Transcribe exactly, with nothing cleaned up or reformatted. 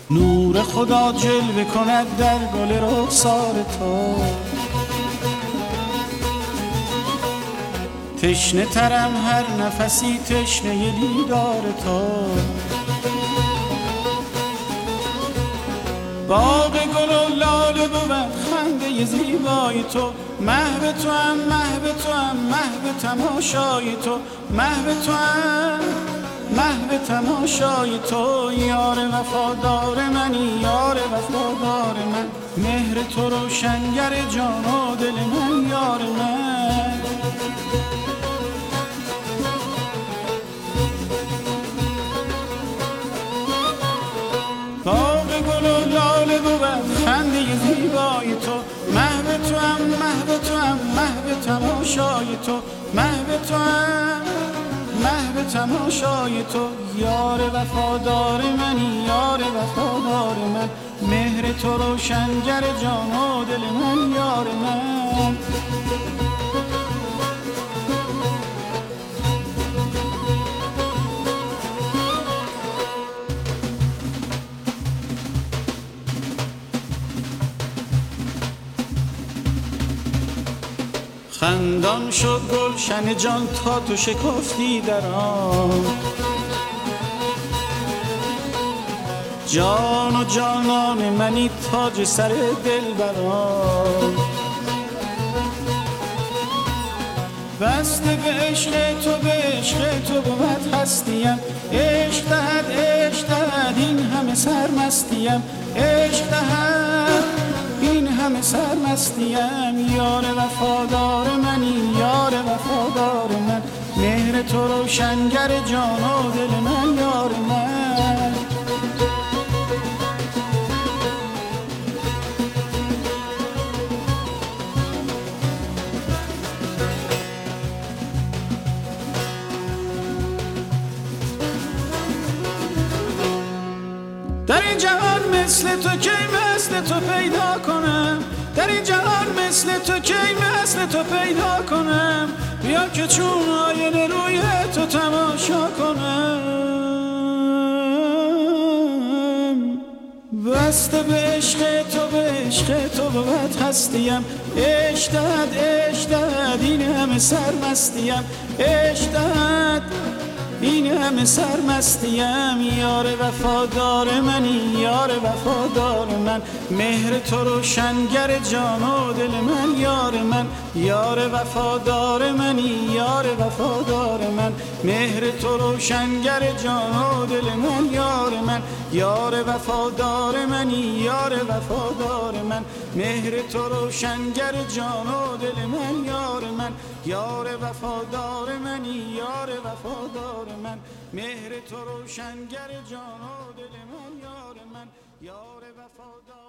نور خدا جلوه کند در گل رخسار تو، تشنه ترم هر نفسی تشنه دیدار تو. باغ گل و لاله بود خنده زیبای تو، محو تو هم محو تو هم محو تماشای تو، محو تو هم محو تماشای تو. یار وفادار منی یار وفادار من، مهر تو روشنگر جان و دل من یار من. باغ گل و لاله بود خنده زیبای تو، محو تو هم محو تو هم محو تماشای تو، محو تو هم محو تماشای تو. یار وفادار منی یار وفادار من، مهر تو روشنگر جان و دل من یار من. خندان شد گلشن جان تا تو شکفتی در آن، جان و جانان منی تاج سر دلبران. بسته به عشق تو به عشق تو بود هستیم، عشق دهد عشق دهد این همه سرمستیم، عشق دهد این همه سرمستیم. یار وفادار منی یار وفادار من، مهر تو روشنگر جان و دل من یار من. در این جهان مثل تو کی مثل تو پیدا کنم، در این جهان مثل تو کی مثل تو پیدا کنم. بیا که چون آینه روی تو تماشا کنم. بسته به عشق تو به عشق تو بود هستیم، عشق دهد عشق دهد این همه سرمستیم، عشق دهد این همه سرمستیم. یار وفادار منی یار وفادار من، مهر تو روشنگر جان و دل من یار من. یار وفادار منی یار وفادار من، مهر تو روشنگر جان و دل من یار من. یار وفادار منی یار وفادار من، مهر تو روشنگر جان و دل من یار من. یار وفادار منی یار وفادار من، مهر تو روشنگر جان و دل من یار من. یار وفادار